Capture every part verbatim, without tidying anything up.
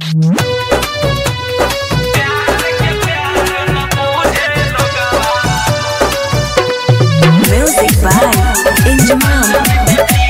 Music by Injamam.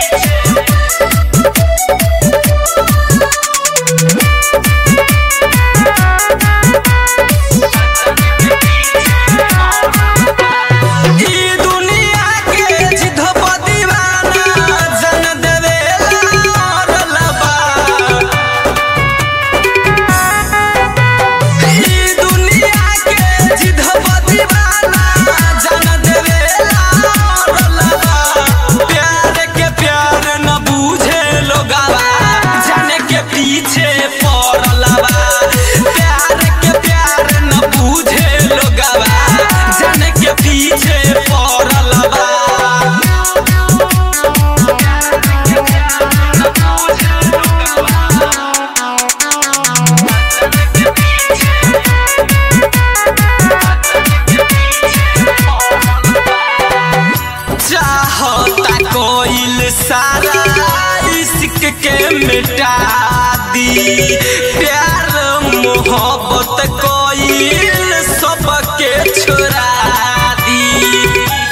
सारा इश्क के मिटा दी, प्यार मोहब्बत कोइल सबके छुड़ा दी।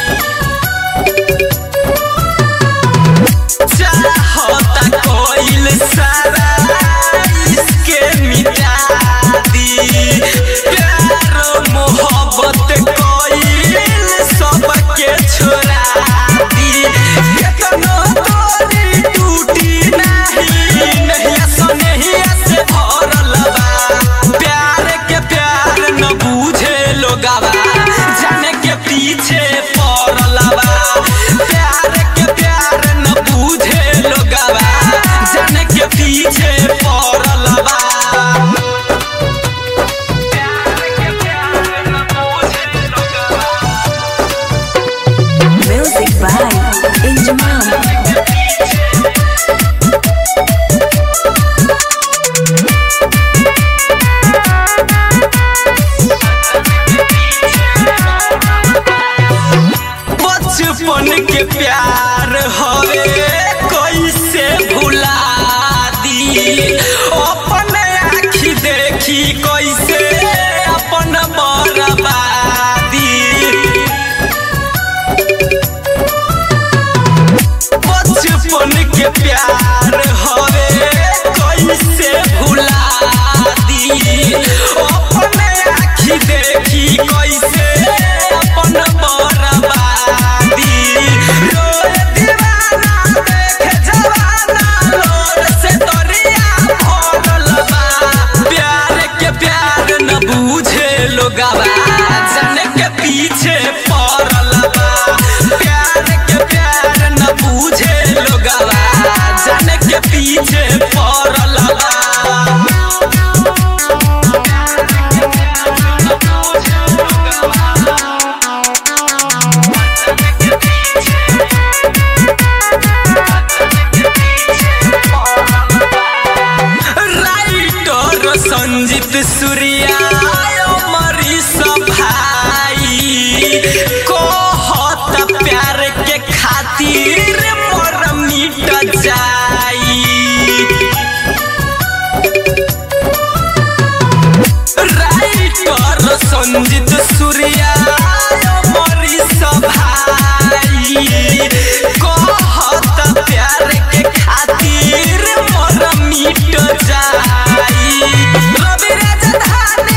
चाहता कोइल सारा इश्क के मिटा दी, प्यार मोहब्बत कोइल सबके छुड़ा दी। जाने के पीछे पड़लबा, प्यार के प्यार न बूझे लोगवा, जाने के पीछे पड़लबा। Music by Injamam. बचपन के प्यार हवे कैसे भुला दी, अपन आँखी देखी कैसे अपन बर्बादी। बचपन के प्यार हवे कैसे भुला दी, अपन आँखी देखी कैसे अपन बर्बादी। जाने के पीछे पड़लबा, प्यार के प्यार न बूझे लोगवा, जाने के पीछे पड़लबा। राइटर संजीत सूर्या कहत प्यार के खातिर मोर मिट जाई। राइटर संजीत सूर्या मोरी सभाई, कहत प्यार के खातिर मोर मिट जाई। रवि राजधानी